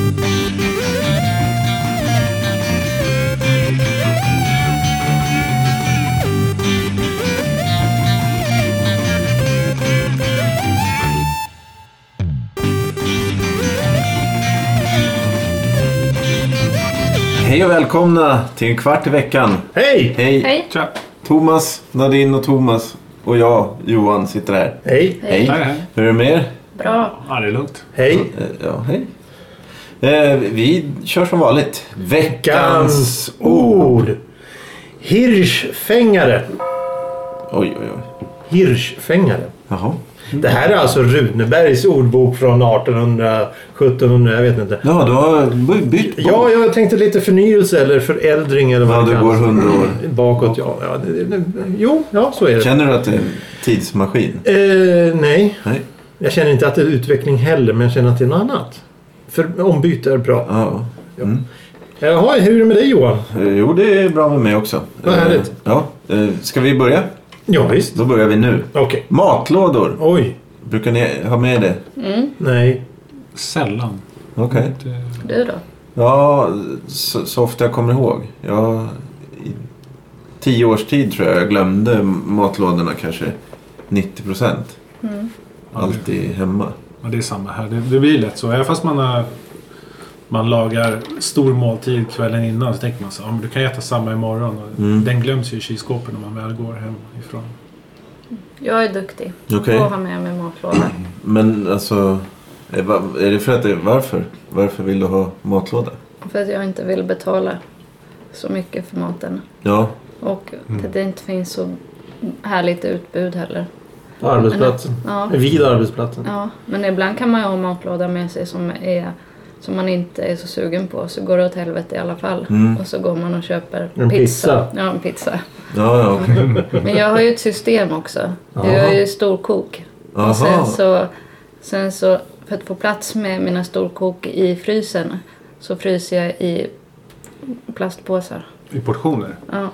Hej och välkomna till en kvart i veckan. Hej! Hej! Tja. Thomas, Nadine och Thomas och jag, Johan, sitter här. Hej! Hej! Hej. Hur är det med er? Bra. Ja, det är lugnt. Hej! Ja, hej. Vi kör som vanligt. Veckans ord. Hirschfängare. Oj. Hirschfängare. Jaha. Det här är alltså Runebergs ordbok från 1800, 1700, jag vet inte. Ja, du har bytt bort. Ja, jag tänkte lite förnyelse eller föräldring eller vad Ja, det går 100 år. Bakåt, ja. Jo, så är det. Känner du att det är en tidsmaskin? Nej. Nej. Jag känner inte att det är utveckling heller, men jag känner att det är något annat. För ombyte är bra. Ja. Mm. Jaha, hur är det med dig, Johan? Jo, det är bra med mig också. Vad härligt. Ja. Ska vi börja? Ja, visst. Då börjar vi nu. Okej. Matlådor. Oj. Brukar ni ha med det? Nej. Sällan. Okej. Du då? Ja, så ofta jag kommer ihåg. I 10 års tid tror jag glömde matlådorna kanske 90%. Alltid hemma. Ja, det är samma här. Det blir lätt så. Även fast man lagar stor måltid kvällen innan så tänker man så du kan äta samma imorgon. Den glöms ju i kylskåpet när man väl går hemifrån. Jag är duktig. Okej. Och har med mig matlåda. Men alltså, är det för att varför? Varför vill du ha matlåda? För att jag inte vill betala så mycket för maten. Ja. Och att det inte finns så härligt utbud heller. På arbetsplatsen. Ja. Vid arbetsplatsen. Ja, men ibland kan man ju ha matlåda med sig som man inte är så sugen på. Så går det åt helvete i alla fall. Och så går man och köper En pizza. Ja, en pizza. Ja, okej. Men jag har ju ett system också. Jag har ju storkok. Aha. Och sen så för att få plats med mina storkok i frysen så fryser jag i plastpåsar. I portioner? Ja.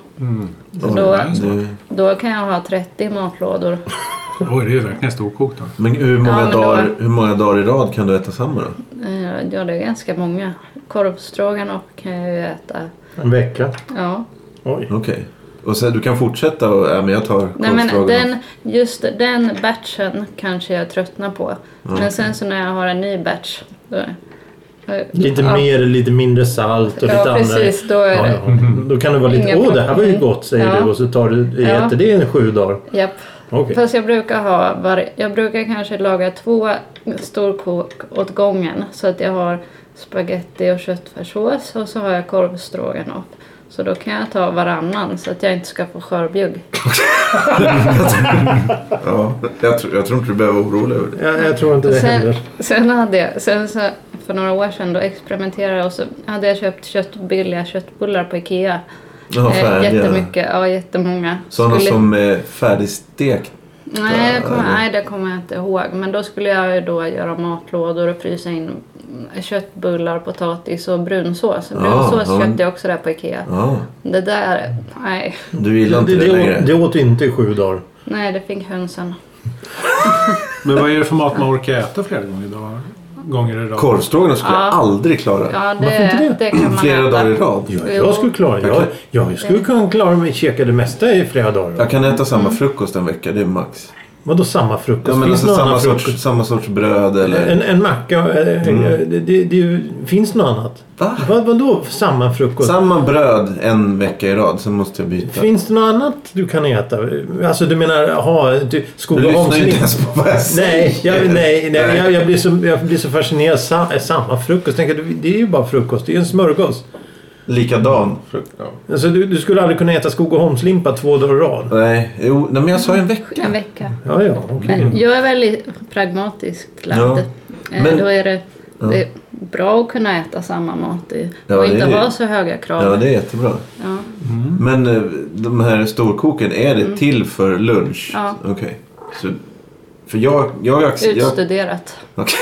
Så Då kan jag ha 30 matlådor. Oj, det är verkligen storkok då. Men hur många dagar i rad kan du äta samma då? Ja, det är ganska många. Korvstroganoff kan jag ju äta. En vecka. Ja. Oj. Okej. Och så du kan fortsätta och men jag tar korvstroganoff. Just den batchen kanske jag tröttnar på. Men sen så när jag har en ny batch Lite mer, lite mindre salt och lite precis, andra. Då är det. Då kan det vara lite, det här var ju gott säger du och så tar du äter det i 7 dagar. Japp. Okay. Fast jag brukar kanske laga 2 storkok åt gången. Så att jag har spaghetti och köttfärssås och så har jag korvstroganoff. Så då kan jag ta varannan så att jag inte ska få skörbjugg. Ja, jag tror inte du behöver oroa över det. Jag tror inte det heller. Sen så för några år sedan då experimenterade jag och så hade jag köpt billiga köttbullar på Ikea. Jättemycket, jättemånga. Sådana som är färdigstekt? Nej, det kommer jag inte ihåg. Men då skulle jag ju då göra matlådor och frysa in köttbullar, potatis och brunsås. Brunsås köpte jag också där på Ikea. Det där, nej. Du gillar inte det längre? Det åt inte i 7 dagar. Nej, det fick hönsen. Men vad är det för mat man orkar äta flera gånger i rad? Korvstroganoff skulle jag aldrig klara. Ja, Varför inte det kan man flera äta. dagar i rad? Jag skulle klara det. Jag skulle kunna klara mig käka det mesta i flera dagar. Jag kan äta samma frukost en vecka, det är max. Vadå samma frukost? Ja, men finns alltså samma sorts bröd eller... En macka. Det finns något annat. Va? Vadå samma frukost? Samma bröd en vecka i rad, så måste jag byta. Finns det något annat du kan äta? Alltså du menar, Du lyssnar ju inte ens på vad jag säger. Jag blir så fascinerad. Samma frukost. Tänker, det är ju bara frukost. Det är en smörgås. Likadan. Alltså du skulle aldrig kunna äta Skogaholmslimpa 2 dagar i rad. Nej, men jag sa en vecka. En vecka. Ja, okej. Jag är väldigt pragmatiskt lagd. Ja, men... Då är det är bra att kunna äta samma mat och inte ha så höga krav. Ja, det är jättebra. Ja. Men de här storkoken, är det till för lunch? Ja. Okej. Så för jag Utstuderat. Okay.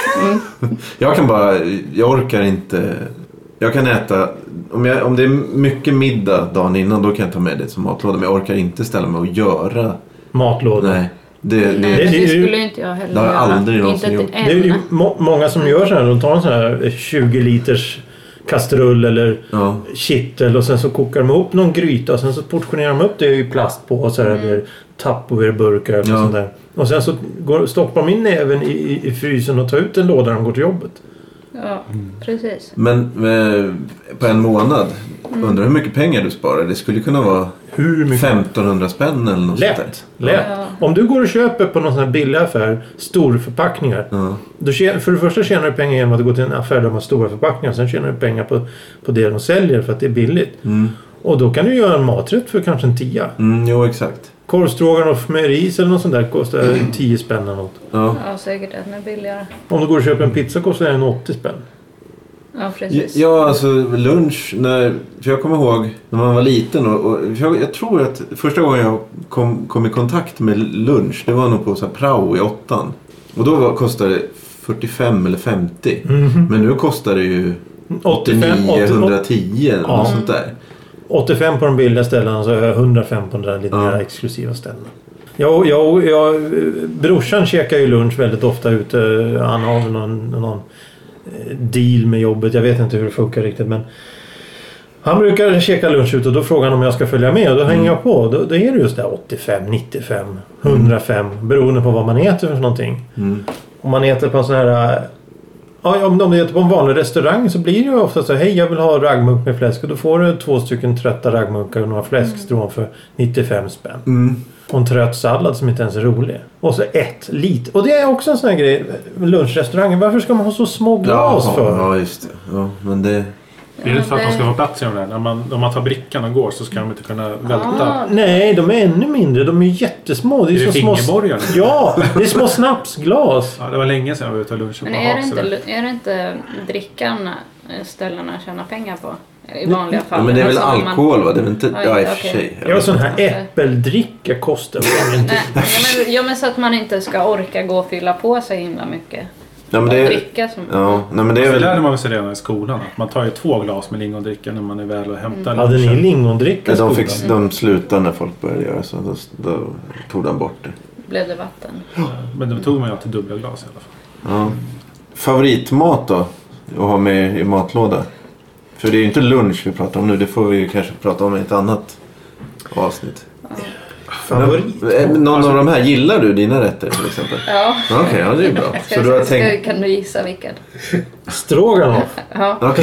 Jag orkar inte. Jag kan äta om det är mycket middag dagen innan, då kan jag ta med det som matlåda, men jag orkar inte ställa mig och göra matlåda. Nej. Det skulle inte jag heller det har jag aldrig någonsin gjort. Det är ju många som gör så här. De tar en sån här 20 liters kastrull eller kittel och sen så kokar de ihop någon gryta och sen så portionerar de upp det i plastpåsar eller Tupperware-burkar eller sånt där. Och sen så stoppar de in näven i frysen och tar ut en låda när de går till jobbet. Ja, precis. Men på en månad, undrar hur mycket pengar du sparar? Det skulle kunna vara hur mycket? 1500 spänn eller något sånt där. Lätt. Ja. Om du går och köper på någon sån här billig affär storförpackningar. Då för det första tjänar du pengar genom att gå till en affär där de har stora förpackningar. Sen tjänar du pengar på det de säljer för att det är billigt. Och då kan du göra en maträtt för kanske en 10. Jo, exakt. Korvstroganoff med ris eller något sånt där kostar 10 spänn eller något. Ja, säkert att den är billigare. Om du går och köper en pizza kostar den 80 spänn. Ja, precis. Ja, alltså lunch. För jag kommer ihåg när man var liten. Och jag tror att första gången jag kom i kontakt med lunch. Det var nog på så här prao i 8:an. Och då kostade det 45 eller 50. Men nu kostar det ju 110 eller något sånt där. 85 på de billiga ställena så 105 på de där lite mer exklusiva ställena. Brorsan käkar ju lunch väldigt ofta ute. Han har någon deal med jobbet. Jag vet inte hur det funkar riktigt, men han brukar käka lunch ut och då frågar han om jag ska följa med och då hänger jag på. Då är det just där 85, 95, 105 beroende på vad man äter för någonting. Om man äter på en sån här om du äter på en vanlig restaurang så blir det ju ofta så hej, jag vill ha raggmunk med fläsk och då får du 2 stycken trötta raggmunkar och några fläskstrån för 95 spänn. Och en trött sallad som inte ens är rolig. Och så ett lit. Och det är också en sån här grej med lunchrestaurangen. Varför ska man ha så små glas för? Ja, just det. Ja, men det... Är det för att de ska få plats i de där? När man tar brickan och går så ska de inte kunna välta. Nej, de är ännu mindre. De är jättesmå. Det är så fingerborgar? Ja, det är små snapsglas. Ja, det var länge sedan jag var ute och lunchade. Men är det inte drickan ställena tjänar pengar på? I vanliga fall. Ja, men det är väl alkohol va? Det är väl inte... Ja, i och för sig. Ja, sån här äppeldricka kostar inte. Men så att man inte ska orka gå och fylla på sig himla mycket. Ja, men det dricka som... men det är väl... lärde man sig redan i skolan. Att man tar ju 2 glas med lingondricka när man är väl och hämtar. Hade ni lingondricka i skolan? De slutade när folk började göra så. Då tog de bort det. Blev det vatten? Men då tog man ju alltid dubbla glas i alla fall. Ja. Favoritmat då? Att ha med i matlåda? För det är ju inte lunch vi pratar om nu. Det får vi ju kanske prata om i ett annat avsnitt. Någon av de här, gillar du dina rätter till exempel? Ja. Okej, ja, det är bra. Så du har tänkt... Kan du gissa vilken? Stroganoff. Ja. Okej.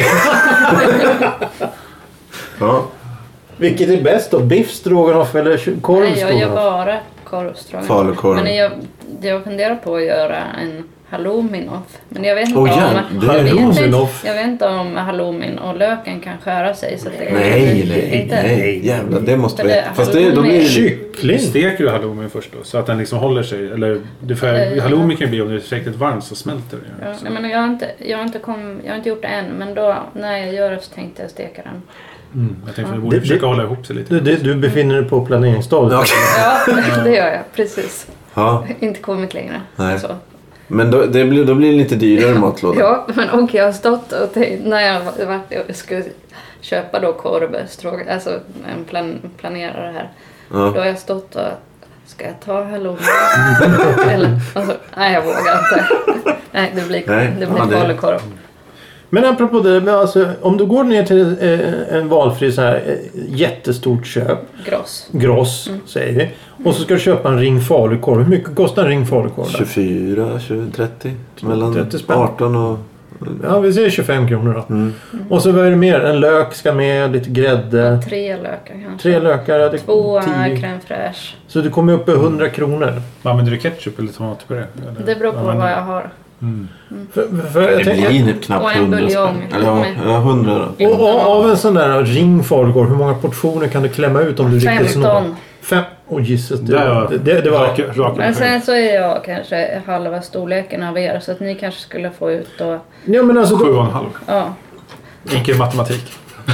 Ja. Vilket är bäst då? Biff stroganoff eller korvstroganoff? Nej, jag gör bara korvstroganoff. Falukorv. Men jag funderar på att göra en hallouminoff. Men jag vet inte jag vet inte om halloumin och löken kan skära sig så att det nej. Jävlar, det måste vi. Fast då blir det kyckling. Steker du halloumi först då så att den liksom håller sig eller halloumi kan bli om det är tillräckligt varmt så smälter det. Ja, men jag har inte gjort det än, men då när jag gör det så tänkte jag steka den. Jag tänkte att vi borde försöka hålla ihop sig lite. Du befinner dig på planeringsstadiet. Ja, det gör jag. Precis. Ja. Inte kommit längre. Nej. Så. Men då blir det lite dyrare matlåda. Ja, men jag har stått och tänkt, när jag skulle köpa då korvstrog, alltså planera det här. Ja. Då har jag stått och ska jag ta halloumi? Eller nej, jag vågar inte. Nej, det blir falukorv. Men apropå det, alltså, om du går ner till en valfri så här jättestort köp. Gross säger vi. Och så ska du köpa en ring falukorv. Hur mycket kostar en ring falukorv? 24, 30. Mellan 30 18 och... Ja, vi säger 25 kronor då. Och så vad är det mer? En lök ska med, lite grädde. 3 lökar kanske. 3 lökar. 2 crème fraîche. Så du kommer upp i 100 kronor. Använder du ketchup eller tomat på det? Det beror på vad jag har. Det blir knappt 100 spänn. Eller 100 då. Och av en sån där ring falukorv, hur många portioner kan du klämma ut om du riktigt snår? 5. Jesus, det var... Men sen så är jag kanske halva storleken av er, så att ni kanske skulle få ut då... Ja, men alltså 7,5. Ja. Enkel matematik.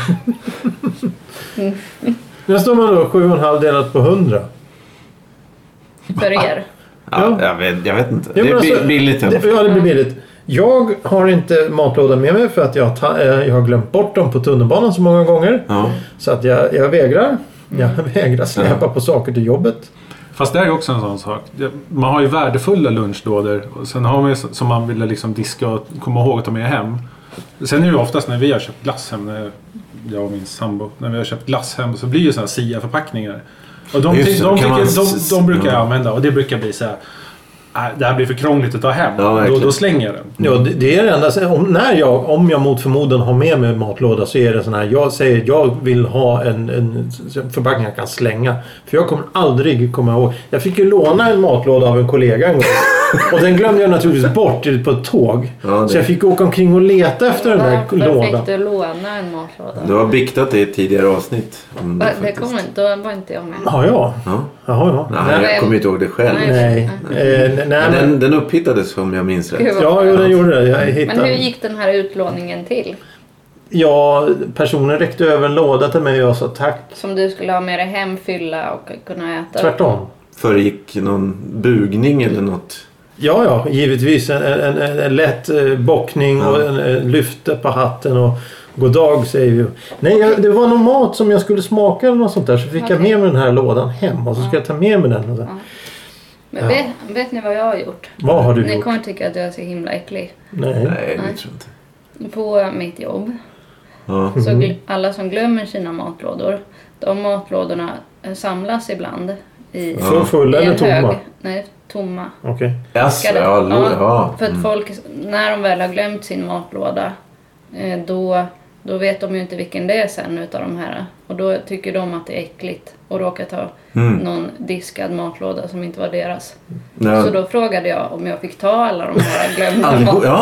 När står man då 7,5 delat på 100? För er? Ja, jag vet inte. Ja, det är billigt. Ja, det blir billigt. Jag har inte matlådan med mig för att jag har glömt bort dem på tunnelbanan så många gånger. Ja. Så att jag vägrar. Jag vägrar släpa på saker till jobbet. Fast det är också en sån sak. Man har ju värdefulla lunchlådor. Och sen har man ju som man vill liksom diska och komma ihåg att ta med hem. Sen är det ju oftast när vi har köpt glass hem. Jag och min sambo. När vi har köpt glass hem så blir ju sådana SIA-förpackningar. Och de brukar jag använda. Och det brukar bli så här. Det här blir för krångligt att ta hem. Ja, då slänger jag den. Ja, det är det enda. Om jag mot förmodan har med mig matlåda så är det sån här. Jag säger jag vill ha en förpackning jag kan slänga. För jag kommer aldrig komma ihåg. Jag fick ju låna en matlåda av en kollega en gång. Och den glömde jag naturligtvis bort på ett tåg. Ja, så jag fick åka omkring och leta efter den där lådan. Varför fick du bikta en matlåda? Du har biktat det i ett tidigare avsnitt. Det kommer inte, då var inte jag med. Ja. Nej, jag kommer inte ihåg det själv. Nej. Men den upphittades om jag minns rätt. Ja, den gjorde det. Men hur gick den här utlåningen till? Ja, personen räckte över en låda till mig och jag sa tack. Som du skulle ha med dig hem, fylla och kunna äta? Tvärtom. Föregick någon bugning eller något? Ja, givetvis. En lätt bockning och en lyfte på hatten och god dag säger vi. Nej, det var någon mat som jag skulle smaka eller något sånt där. Så fick jag med mig den här lådan hem och så ska jag ta med mig den. Och så. Men vet ni vad jag har gjort? Vad har du gjort? Ni kommer tycka att jag är så himla äcklig. Nej, det tror jag inte. På mitt jobb. Så alla som glömmer sina matlådor. De matlådorna samlas ibland. Fulla eller tomma? Nej, tomma. Okej. För att folk, när de väl har glömt sin matlåda, då vet de ju inte vilken det är sen utav de här. Och då tycker de att det är äckligt och råkar ta någon diskad matlåda som inte var deras. Så då frågade jag om jag fick ta alla de här glömda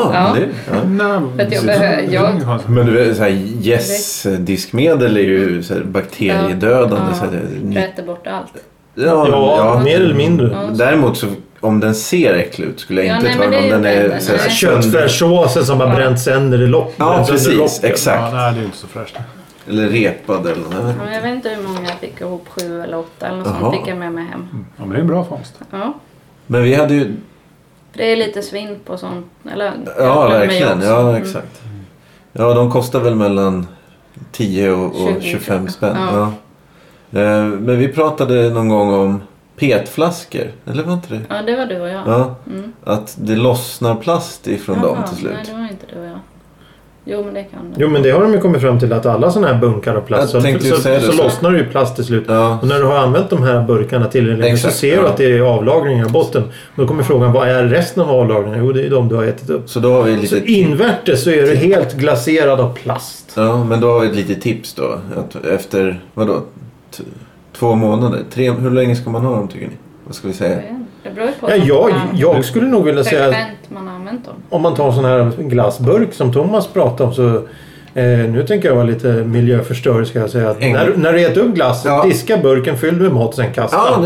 För att men du vet, diskmedel är ju så här, bakteriedödande. Rätter bort allt. Ja, mer eller mindre. Däremot så om den ser äcklig ut skulle jag inte ta den. Om den är köttfärssåsen som har bränt sönder i locket. Ja, precis. Exakt. Ja, nej, det är inte så fräscht. Eller repad eller något. Jag vet inte hur många jag fick ihop, 7 eller 8 eller något sånt fick jag med mig hem. Ja, men det är en bra fångst. Ja. Men vi hade ju... Det är lite svinn på sånt. Eller, ja, verkligen. Ja, exakt. Ja, de kostar väl mellan 10 och 25 spänn. Ja. Men vi pratade någon gång om petflaskor, eller var inte det? Ja, det var du och jag. Ja, att det lossnar plast ifrån dem till slut. Nej, det var inte du och jag. Jo, men det kan det. Jo, men det har de ju kommit fram till att alla sådana här bunkar av plast så lossnar det ju plast till slut. Ja. Och när du har använt de här burkarna tillräckligt så ser du att det är avlagringar i botten. Då kommer frågan, vad är resten av avlagringarna? Jo, det är de du har ätit upp. Så då har vi lite invärtes så är du helt glaserad av plast. Ja, men då har vi ett litet tips då. Att efter, vadå? 2 månader? 3, hur länge ska man ha dem tycker ni? Vad ska vi säga? Det beror på jag skulle nog vilja säga man har använt dem. Om man tar en sån här glassburk som Thomas pratade om så nu tänker jag vara lite miljöförstörd ska jag säga. När du äter upp glass, diska burken, fyll med mat och sen kasta.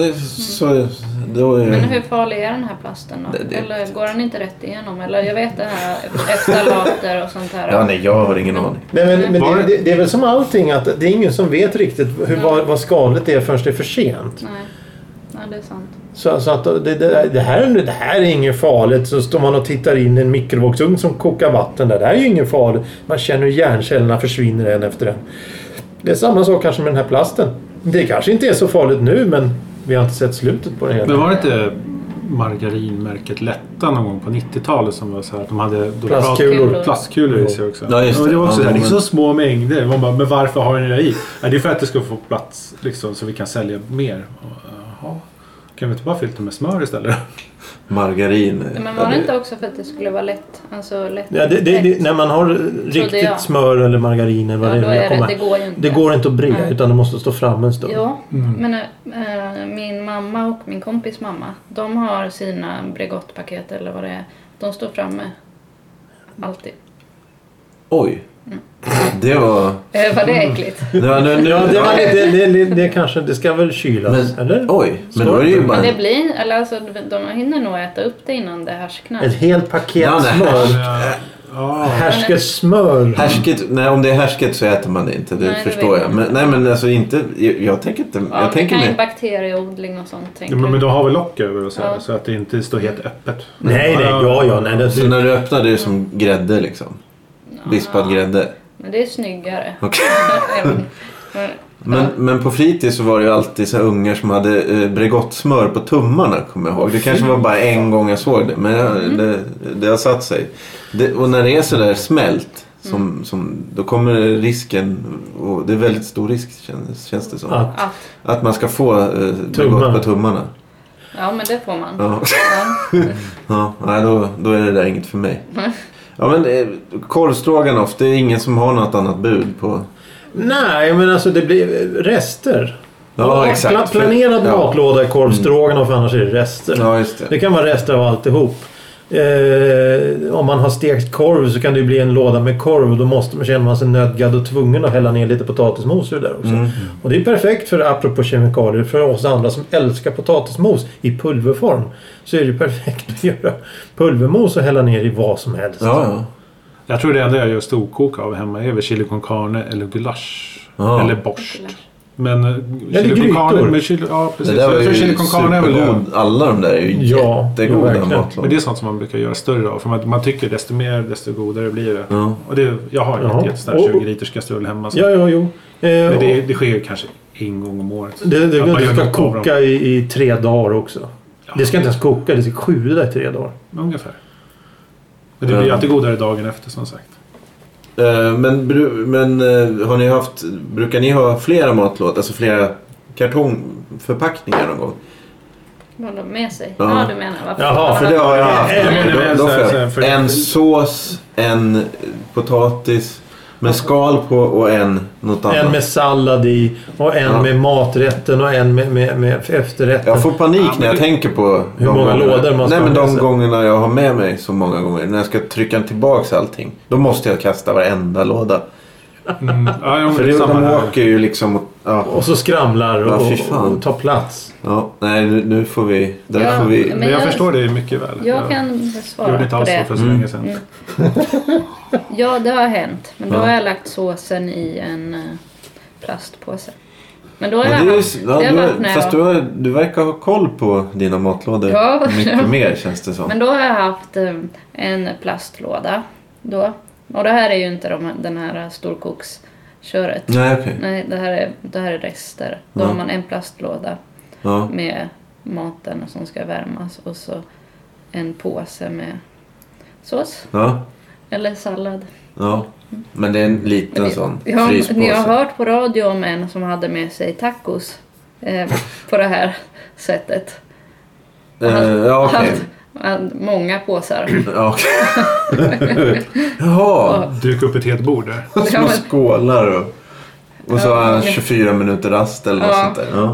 Men hur farlig är den här plasten då? Eller går den inte rätt igenom? Eller jag vet det här eftalater och sånt här. Ja, nej, jag har ingen aning. Men det är väl som allting att det är ingen som vet riktigt vad skadligt det är förrän det är för sent. Nej. Ja, det är sant. Så att det här är inget farligt. Så står man och tittar in i en mikrovågsugn som kokar vatten där. Det här är ju inget farligt. Man känner hur hjärncellerna försvinner en efter en. Det är samma sak kanske med den här plasten. Det kanske inte är så farligt nu, men vi har inte sett slutet på det hela. Men var det inte margarinmärket Lätta någon gång på 90-talet som var så här att de hade plastkulor i sig också. Ja, just det. Och det var också det är så små mängder. Man bara, men varför har ni det i? Ja, det är för att det ska få plats liksom, så vi kan sälja mer. Kan vi inte bara fylla med smör istället? Margarin. Men var det inte också för att det skulle vara lätt? Alltså lätt. Ja, när man har riktigt smör eller margarin eller vad det går inte att bre utan det måste stå fram en stund. Ja, men min mamma och min kompis mamma, de har sina Bregottpaket eller vad det är. De står framme alltid. Oj. Det var... Var det äckligt? Det kanske, det ska väl kylas, eller? Oj, men då är det ju bara... Men det blir, eller alltså, de hinner nog äta upp det innan det härsknar. Ett helt paket smör. Härsket smör. Nej, om det är härsket så äter man det inte, det förstår jag. Men alltså inte, jag tänker inte... Ja, jag tänker med bakterieodling och sånt. Men då har vi lock över och så att det inte står helt öppet. Nej. Så när du öppnar det är som grädde liksom? Vispad grädde? Men det är snyggare. Okay. Men på fritid så var det ju alltid så här ungar som hade Bregottsmör på tummarna, kommer jag ihåg. Det kanske var bara en gång jag såg det, men det har satt sig. Och när det är så där smält, då kommer risken, och det är väldigt stor risk känns det som. Att man ska få Bregott på tummarna. Ja, men det får man. Nej, då är det där inget för mig. Ja, men korvstroganoff, det är ingen som har något annat bud på. Nej, men alltså det blir rester. Ja, exakt. Planerad matlåda i korvstroganoff, annars är det rester. Ja, just det. Det kan vara rester av alltihop. Om man har stekt korv så kan det bli en låda med korv, och då känner man sig nödgad och tvungen att hälla ner lite potatismos där också. Och det är perfekt för, apropå kemikalier, för oss andra som älskar potatismos i pulverform, så är det perfekt att göra pulvermos och hälla ner i vad som helst. Ja. Jag tror det enda jag gör storkok av hemma är väl chili con carne eller gulasch eller borst. Men chili con carne med chili, ja precis. Det där var ju chili con carne är väl alla de där är ju jättegoda matlådor. Men det är sånt som man brukar göra större av, för man tycker desto mer desto godare blir det. Ja. Och jag har ju ett jättestark 20 liters kastrull hemma. Så. Jo. Men det sker kanske en gång om året. Det ska koka i 3 dagar också. Ja. Det ska inte ens koka, det ska sjuda i 3 dagar. Ungefär. Men det blir alltid godare dagen efter, som sagt. Men har ni brukar ni ha flera matlådor, alltså flera kartongförpackningar någon gång? Vad de med sig? Ja, du menar varför? Jaha, för det har jag haft. En sås, en potatis med skal på och en något annat. En med sallad i och en med maträtten och en med efterrätten. Jag får panik när jag tänker på hur många lådor man ska ha. Nej, men de gångerna jag har med mig så många gånger, när jag ska trycka tillbaka allting, då måste jag kasta varenda låda. För de åker ju liksom och så skramlar och tar plats. Ja, nej, nu får vi men jag förstår det mycket väl. Jag kan svara på det. Gjorde inte alls för så länge sedan. Ja, det har hänt. Men då har jag lagt såsen i en plastpåse. Men då har fast du verkar ha koll på dina matlådor mycket mer, känns det som. Men då har jag haft en plastlåda då. Och det här är ju inte den här storkoksköret. Nej, okej. Nej, det här är rester. Då har man en plastlåda med maten som ska värmas. Och så en påse med sås. Ja. Eller sallad. Ja, men det är en liten sån fryspåse. Ni har hört på radio om en som hade med sig tacos på det här sättet. Okej. Många påsar. Jaha. Duk upp ett helt bord där. Små skålar och så har han 24 minuter rast eller något sånt där. Ja.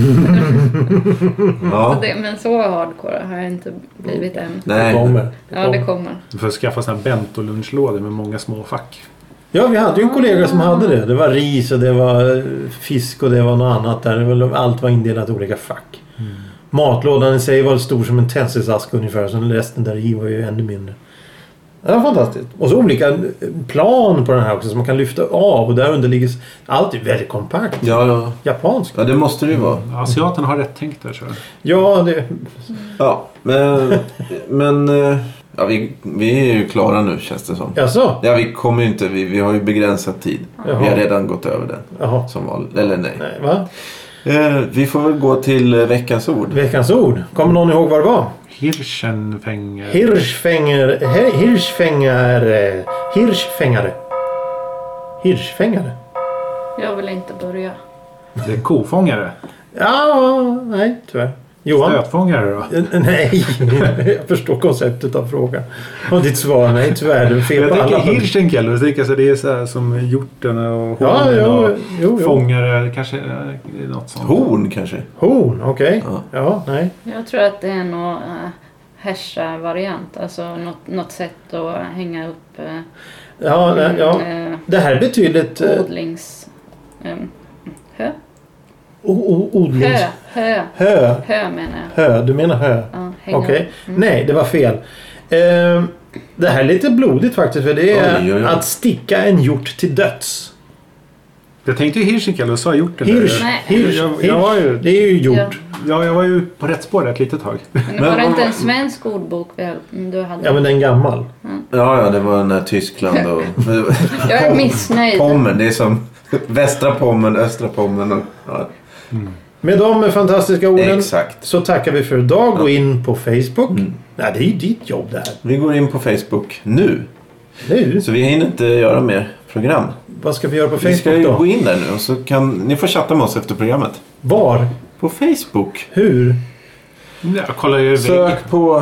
Men så hardcore har jag inte blivit än. Nej. Det kommer. Du får skaffa såna här bento-lunchlådor med många små fack. Ja, vi hade ju en kollega som hade det. Det var ris och det var fisk och det var något annat där. Allt var indelat i olika fack. Matlådan i sig var stor som en tändsticksask ungefär. Så resten där i var ju ännu mindre. Det var fantastiskt. Och så olika plan på den här också som man kan lyfta av. Och där under ligger allt är väldigt kompakt. Ja. Japansk. Ja, det måste det ju vara. Asiaterna har rätt tänkt där, så. Ja, det... Ja, men vi är ju klara nu, känns det som. Jaså? Ja, vi kommer ju inte. Vi har ju begränsad tid. Jaha. Vi har redan gått över den. Jaha. Som vanligt. Eller nej. Nej, va? Vi får väl gå till veckans ord. Veckans ord. Kommer någon ihåg vad det var? Hirschfängare. Jag vill inte börja. Det är kofångare. Ja, nej, tyvärr. Johan? Stötfångare då? Nej, jag förstår konceptet av frågan. Och ditt svar, nej tyvärr. Du fel på alla. Jag tänker hirschenkel. Jag tänker så det är så här som hjorten och hornen och fångare. Kanske något sånt. Horn kanske? Horn, okej. Ja, nej. Jag tror att det är någon härsa-variant. Alltså något sätt att hänga upp... Det här är betydligt... Odlings... hö? Odlings... Hö menar jag. Hö, du menar hö? Ja, okej. Nej, det var fel. Det här är lite blodigt faktiskt. För det är att sticka en hjort till döds. Jag tänkte ju hirschenkel och sa hjorten. Hirsch. Det är ju hjort. Ja, jag var ju på rätt spår ett litet tag. Men var det inte en svensk ordbok du hade? Ja, men den är gammal. Ja, det var den här Tyskland och... Jag är missnöjd. Pommern, det är som västra Pommern, östra Pommern och... Ja. Med de fantastiska orden Exakt. så tackar vi för idag. Gå in på Facebook. Nej, det är ju ditt jobb det här. Vi går in på Facebook nu. Nu? Så vi hinner inte göra mer program. Vad ska vi göra på Vi ska Facebook ju då? gå in där nu och så kan ni få chatta med oss efter programmet. Var? På Facebook. Hur? Jag kollar ju Sök på...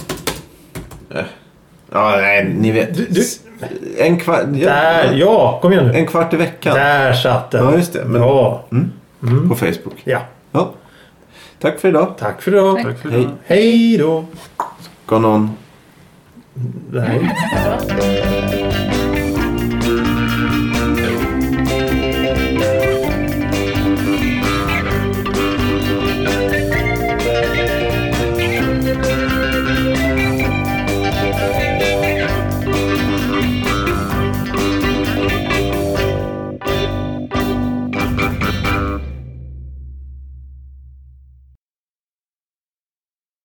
Ja, nej, ni vet. Du- En kvart... Där, ja, kom igen nu. En kvart i veckan. Där satt den. Ja, just det. Men, Bra. på Facebook. Ja, Ja. Tack för idag. tack för idag. Tack för Hej. det. Hej då. Ska någon... Nej. Bra.